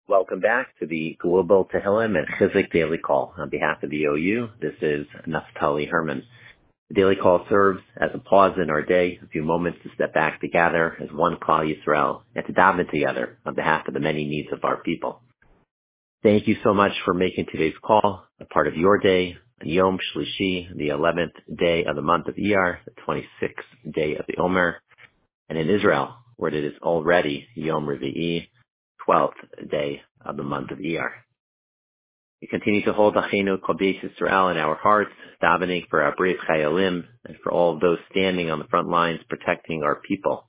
Welcome back to the Global Tehillim and Chizuk Daily Call. On behalf of the OU, this is Naftali Herman. The Daily Call serves as a pause in our day, a few moments to step back to gather as one Klal Yisrael and to daven together on behalf of the many needs of our people. Thank you so much for making today's call a part of your day, on Yom Shlishi, the 11th day of the month of Iyar, the 26th day of the Omer, and in Israel, where it is already Yom Revi'i, 12th day of the month of Iyar. We continue to hold Achenu Kol Beis Yisrael in our hearts, davening for our brave Chayalim and for all of those standing on the front lines protecting our people.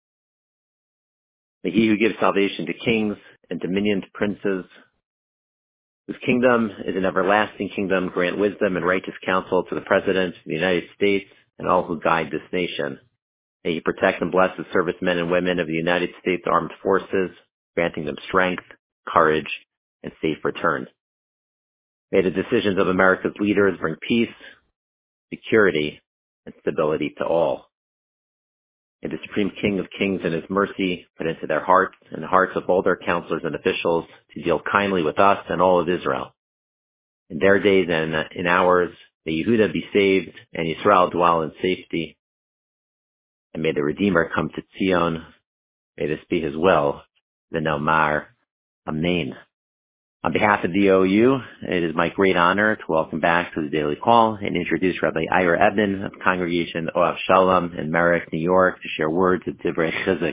May He who gives salvation to kings and dominion to princes, whose kingdom is an everlasting kingdom, grant wisdom and righteous counsel to the President of the United States and all who guide this nation. May He protect and bless the servicemen and women of the United States Armed Forces, granting them strength, courage, and safe return. May the decisions of America's leaders bring peace, security, and stability to all. May the Supreme King of Kings in His mercy put into their hearts and the hearts of all their counselors and officials to deal kindly with us and all of Israel. In their days and in ours, may Yehuda be saved and Yisrael dwell in safety. And may the Redeemer come to Zion. May this be His will. V'nomar, Amen. On behalf of the OU, it is my great honor to welcome back to the Daily Call and introduce Rabbi Ira Eben of Congregation Oav Shalom in Merrick, New York, to share words of Divrei Chizuk.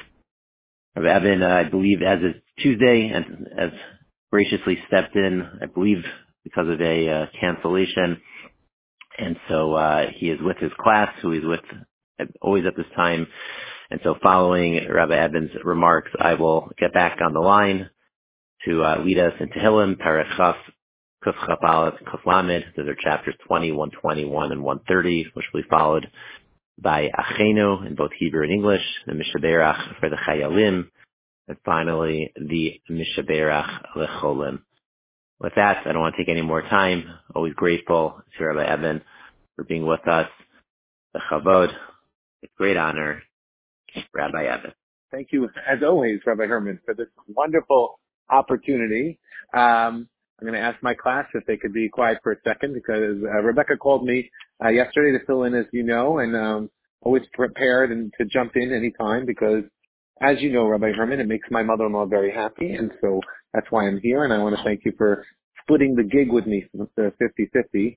Rabbi Eben, I believe, as it's Tuesday, and has graciously stepped in, I believe, because of a cancellation. And so he is with his class, who he's with always at this time. And so following Rabbi Eben's remarks, I will get back on the line to lead us into Tehillim, Perek Chaf, Kuf Chaf Aleph, Kuf Lamed. Those are chapters 20, 121, and 130, which will be followed by Achenu in both Hebrew and English, the Mishaberach for the Chayalim, and finally the Mishaberach Lecholim. With that, I don't want to take any more time. Always grateful to Rabbi Eben for being with us. The Chavod, it's great honor. Rabbi Eben. Thank you, as always, Rabbi Herman, for this wonderful opportunity. I'm going to ask my class if they could be quiet for a second, because Rebecca called me yesterday to fill in, as you know, and always prepared and to jump in anytime, because, as you know, Rabbi Herman, it makes my mother-in-law very happy, and so that's why I'm here, and I want to thank you for splitting the gig with me, the 50-50.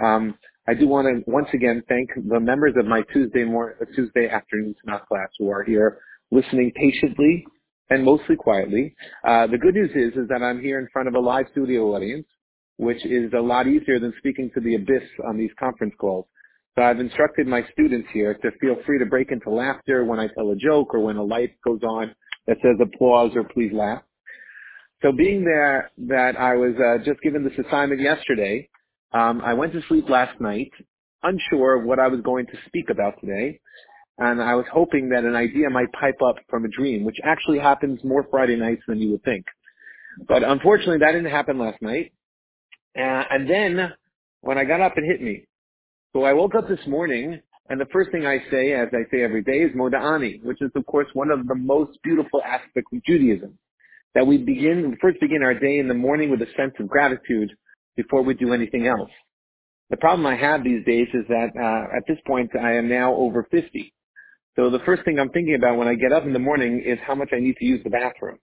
I do want to once again thank the members of my Tuesday afternoon Tanakh class who are here listening patiently and mostly quietly. The good news is that I'm here in front of a live studio audience, which is a lot easier than speaking to the abyss on these conference calls. So I've instructed my students here to feel free to break into laughter when I tell a joke or when a light goes on that says applause or please laugh. So being there that I was just given this assignment yesterday, I went to sleep last night, unsure of what I was going to speak about today, and I was hoping that an idea might pipe up from a dream, which actually happens more Friday nights than you would think. But unfortunately, that didn't happen last night. And then, when I got up, it hit me. So I woke up this morning, and the first thing I say, as I say every day, is Moda'ani, which is, of course, one of the most beautiful aspects of Judaism, that we first begin our day in the morning with a sense of gratitude before we do anything else. The problem I have these days is that at this point I am now over 50. So the first thing I'm thinking about when I get up in the morning is how much I need to use the bathroom.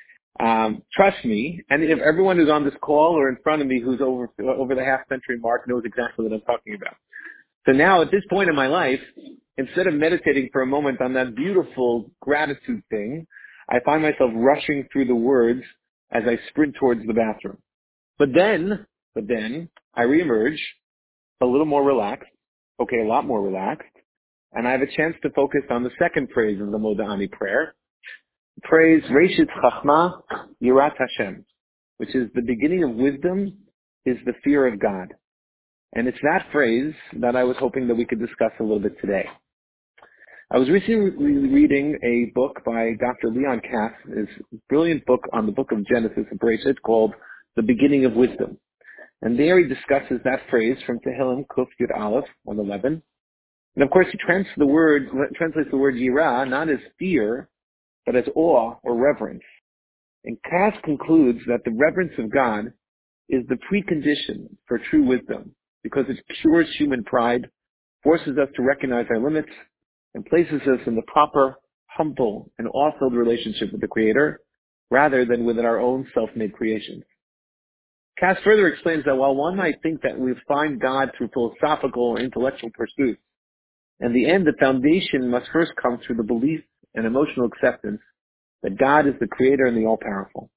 Trust me, and if everyone who's on this call or in front of me who's over the half-century mark knows exactly what I'm talking about. So now at this point in my life, instead of meditating for a moment on that beautiful gratitude thing, I find myself rushing through the words as I sprint towards the bathroom. But then I reemerge a little more relaxed, a lot more relaxed, and I have a chance to focus on the second phrase of the Moda'ani prayer. Praise Reshit Chachma Yirat Hashem, which is the beginning of wisdom is the fear of God. And it's that phrase that I was hoping that we could discuss a little bit today. I was recently reading a book by Dr. Leon Kass, his brilliant book on the book of Genesis and Bereshit called The Beginning of Wisdom. And there he discusses that phrase from Tehillim Kuf Yud Aleph 111. And of course he translates the word yirah not as fear, but as awe or reverence. And Cass concludes that the reverence of God is the precondition for true wisdom because it cures human pride, forces us to recognize our limits, and places us in the proper, humble, and awe-filled relationship with the Creator rather than within our own self-made creations. Cass further explains that while one might think that we find God through philosophical or intellectual pursuits, in the end, the foundation must first come through the belief and emotional acceptance that God is the Creator and the All-Powerful.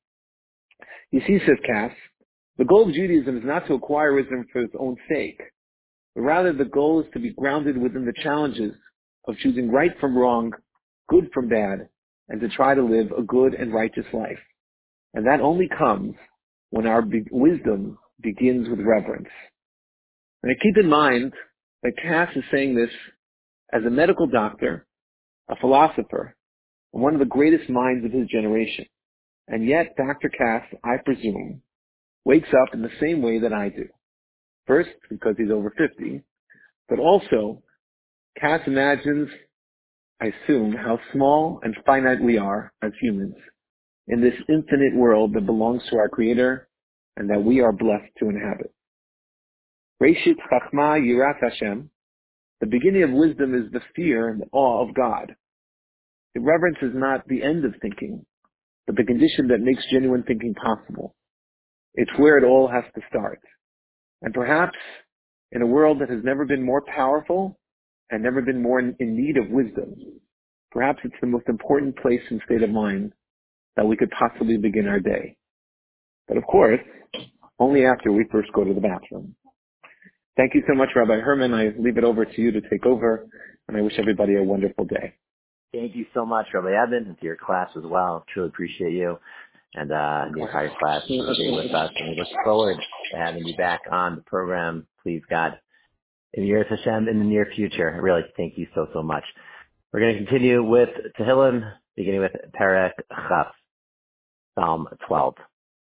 You see, says Cass, the goal of Judaism is not to acquire wisdom for its own sake, but rather the goal is to be grounded within the challenges of choosing right from wrong, good from bad, and to try to live a good and righteous life. And that only comes when our wisdom begins with reverence. And keep in mind that Cass is saying this as a medical doctor, a philosopher, and one of the greatest minds of his generation. And yet, Dr. Cass, I presume, wakes up in the same way that I do. First, because he's over 50, but also, Cass imagines, I assume, how small and finite we are as humans in this infinite world that belongs to our Creator and that we are blessed to inhabit. Reshit Chachma Yirat Hashem, the beginning of wisdom is the fear and the awe of God. The reverence is not the end of thinking, but the condition that makes genuine thinking possible. It's where it all has to start. And perhaps in a world that has never been more powerful and never been more in need of wisdom, perhaps it's the most important place and state of mind that we could possibly begin our day. But of course, only after we first go to the bathroom. Thank you so much, Rabbi Herman. I leave it over to you to take over, and I wish everybody a wonderful day. Thank you so much, Rabbi Eben, and to your class as well. Truly appreciate you and the entire class being with us. And we look forward to having you back on the program, please God, in Yiras Hashem in the near future. Really, thank you so, so much. We're going to continue with Tehillim, beginning with Perek Chaf, Psalm 12.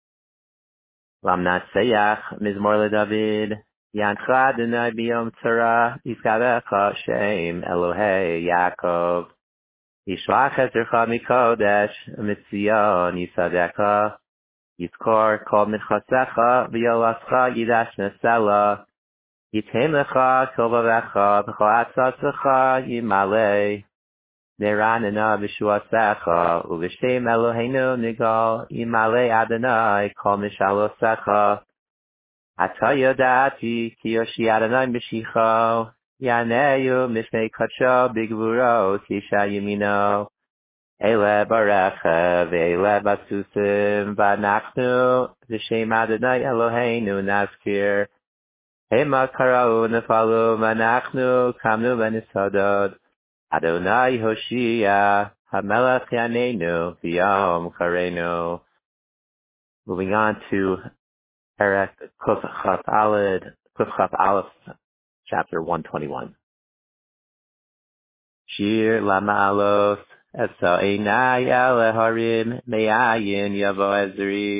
Lamnaseyach Mizmor LeDavid, Yancha Adonai Biyom Tzara, Yizkarecha Shem Elohei Yaakov, Yishlach Ezrecha Mikodesh, Mitzion Yisadecha, Yizkor Kol Mitchasecha, V'yolascha Yidash Nesela, Yitem Lecha Kol Vavecha, B'chol Atzatzecha Yimalei, Neranena B'shuasecha, U'v'shem Eloheinu Nigal, Yimalei Adonai Kol Mishalosecha, Ata Yodati Ki Yoshi Adonai B'shicho, Yaneyu Mishmei Kacho B'gvuro Tisha Yimino, Ele Barecha Ve'ele Basusim V'anachnu V'shem Adonai Eloheinu Nazkir, Hema Karau Nefalu V'anachnu Kamnu V'nisodod, Adonai Hoshia HaMelech Yaneinu V'yom Karenu. Moving on to Perek Kuf Chaf Aleph, chapter 121. Shir Lama'alos Esa Einai Ele Harim Me'ayin Yavo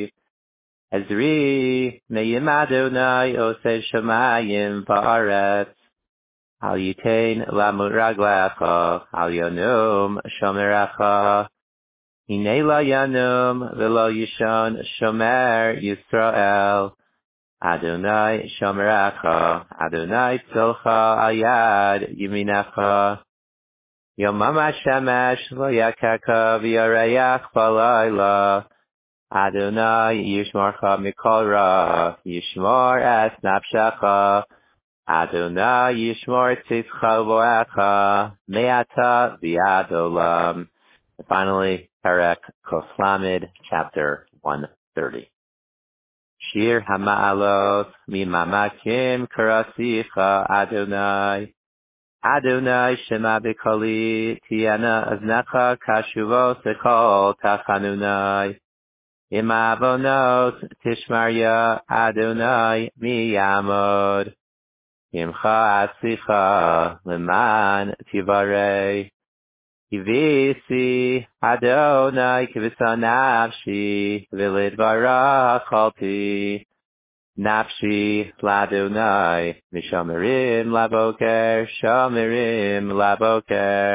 Ezri Me'yim Adonai Osei Shamayim Va'aretz Al Yitain Lamut Raglecha Al Yonum Shomerecha Hinei La Yanum V'lo Yishon Shomer Yisrael Adonai Shomerecha Adonai Tzolcha Al Yad Yiminecha Yomam HaShemesh Lo Yakeka V'yareach Balayla Adonai Yishmorcha Mikol Ra Yishmor Es Nafshecha Adonai Yishmor Tzitcha Voecha Me'ata V'yad Olam. And finally, Perek Kuf Lamed, chapter 130. Shir Hama'alot Mimamakim Karasicha Adonai Adonai Shema B'koli Tiana Aznecha Kashuvo Sekol Tachanunai Ima Avonot Tishmarya Adonai Miyamod Imcha Asicha Leman Tivarei Kivisi Adonai Kivisa Nafshi V'lidvarach Chalti Nafshi Ladonai Mishomerim Laboker Shomerim Laboker.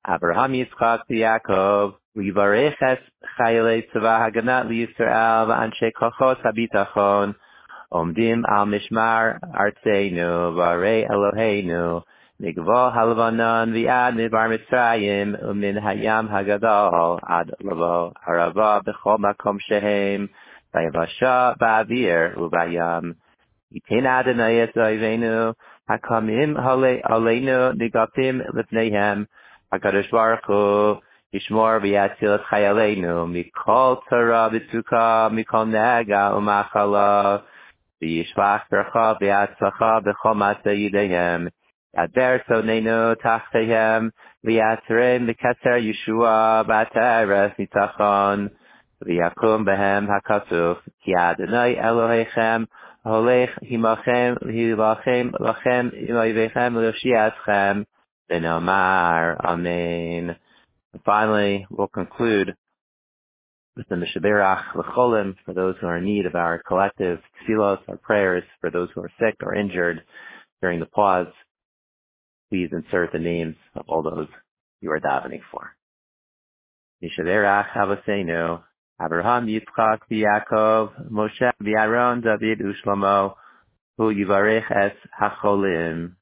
Abraham, Yitzchak, Yaakov, Livarech es Chayalei Tzava Haganah Yisrael v'Anshe Kochot HaBitachon Omdim al Mishmar Artzeinu V'Arei Eloheinu Migvol Halvanon V'Ad Midbar Mitzrayim Umin Hayam Hagadol Ad Lavo Harava B'Chol Makom Shehem V'Yavasha Ba'Avir U'Bayam Yitin Adonai es Oivenu Hakamim Aleinu Nigatim Lifneihem HaKadosh Baruch Hu Yishmor v'yatzil et chayaleinu mikol Torah v'tzukah mikol nega u'machala v'yishvach bercha v'yatzlacha b'chol matzah yidehem yadber soneinu tachtehem v'yatzrem v'keser Yeshua b'ateres nitachon v'yakum behem hakasuf ki Adonai Elohechem holech himachem v'hilvachem lachem imayvechem v'yoshiatzchem v'nomar Amen. And finally, we'll conclude with the Mishaberach L'cholim for those who are in need of our collective tefillos, our prayers for those who are sick or injured. During the pause, please insert the names of all those you are davening for. Mishaberach Havaseinu, Abraham, Yitzchak, Yaakov, Moshe, Aaron, David, Ushlomo, Hu Yivarech es HaCholim.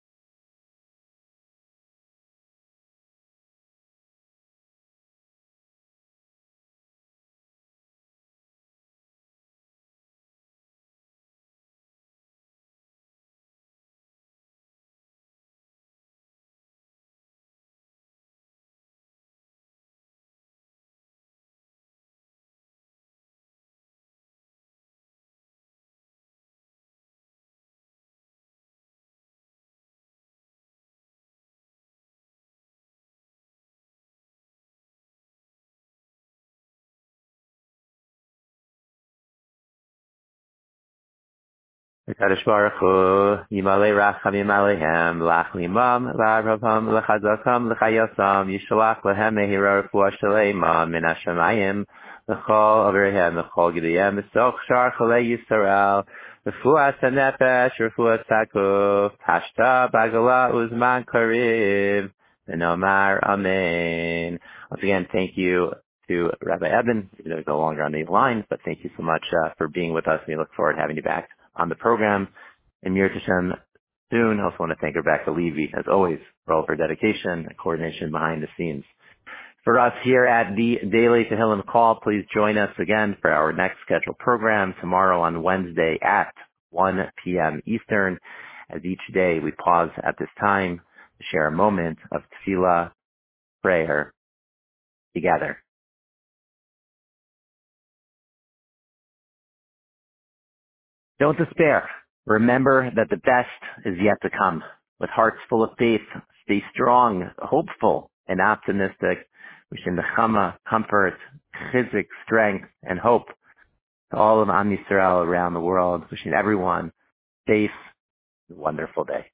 HaKadosh Baruch Hu, Yimalei Rachamim Alehem, Lach Limam, La'arabam, L'chazakam, L'chayosam, Yishalach Lehem Mehira Refuah Shalema, Min HaShamayim, L'chol Averihem, L'chol Gideyem, V'soch Shar Cholei Yisrael, Refuah HaNefesh, Refuah Tzakuf, Hashta Bagala Uzman Kariv, V'nomar Amen. Once again, thank you to Rabbi Eben, even though he's no longer on these lines, but thank you so much for being with us. We look forward to having you back on the program in Mir Tashem soon. I also want to thank Rebecca Levy, as always, for all of her dedication and coordination behind the scenes. For us here at the Daily Tehillim Call, please join us again for our next scheduled program tomorrow on Wednesday at 1 p.m. Eastern. As each day we pause at this time to share a moment of tefillah, prayer together. Don't despair. Remember that the best is yet to come. With hearts full of faith, stay strong, hopeful, and optimistic. Wishing the chama, comfort, chizik, strength, and hope to all of Am Yisrael around the world. Wishing everyone safe and wonderful day.